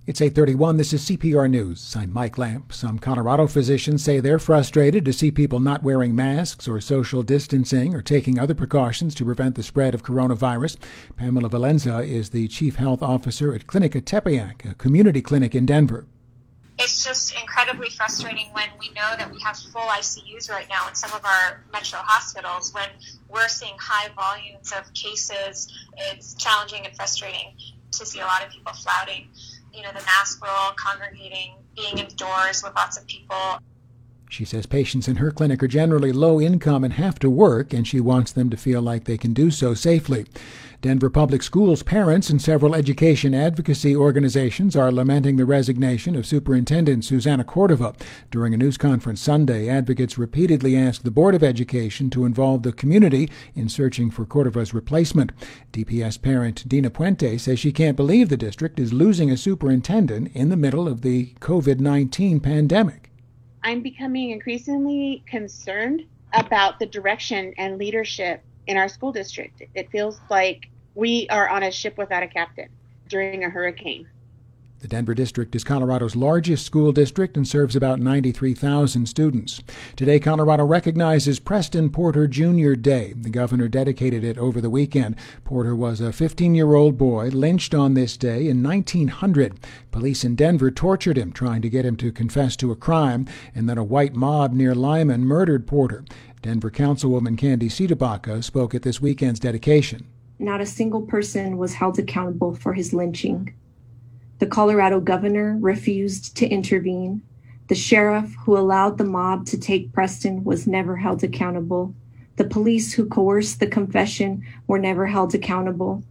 It's 8:31. This is CPR News. I'm Mike Lamp. Some Colorado physicians say they're frustrated to see people not wearing masks or social distancing or taking other precautions to prevent the spread of coronavirus. Pamela Valenza is the chief health officer at Clinica Tepeyac, a community clinic in Denver. It's just incredibly frustrating when we know that we have full ICUs right now in some of our metro hospitals. When we're seeing high volumes of cases, it's challenging and frustrating to see a lot of people flouting, the mask rule, congregating, being indoors with lots of people. She says patients in her clinic are generally low income and have to work, and she wants them to feel like they can do so safely. Denver Public Schools parents and several education advocacy organizations are lamenting the resignation of Superintendent Susana Cordova. During a news conference Sunday, advocates repeatedly asked the Board of Education to involve the community in searching for Cordova's replacement. DPS parent Dina Puente says she can't believe the district is losing a superintendent in the middle of the COVID-19 pandemic. I'm becoming increasingly concerned about the direction and leadership in our school district. It feels like we are on a ship without a captain during a hurricane. The Denver district is Colorado's largest school district and serves about 93,000 students. Today, Colorado recognizes Preston Porter Jr. Day. The governor dedicated it over the weekend. Porter was a 15-year-old boy lynched on this day in 1900. Police in Denver tortured him, trying to get him to confess to a crime, and then a white mob near Lyman murdered Porter. Denver Councilwoman Candy Citabaca spoke at this weekend's dedication. Not a single person was held accountable for his lynching. The Colorado governor refused to intervene. The sheriff who allowed the mob to take Preston was never held accountable. The police who coerced the confession were never held accountable.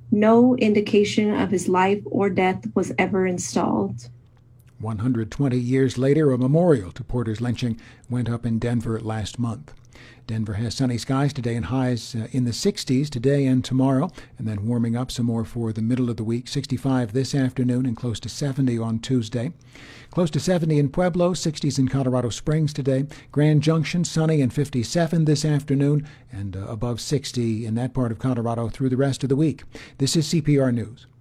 No indication of his life or death was ever installed. 120 years later, a memorial to Porter's lynching went up in Denver last month. Denver has sunny skies today and highs in the 60s today and tomorrow, and then warming up some more for the middle of the week. 65 this afternoon and close to 70 on Tuesday. Close to 70 in Pueblo, 60s in Colorado Springs today. Grand Junction, sunny and 57 this afternoon, and above 60 in that part of Colorado through the rest of the week. This is CPR News.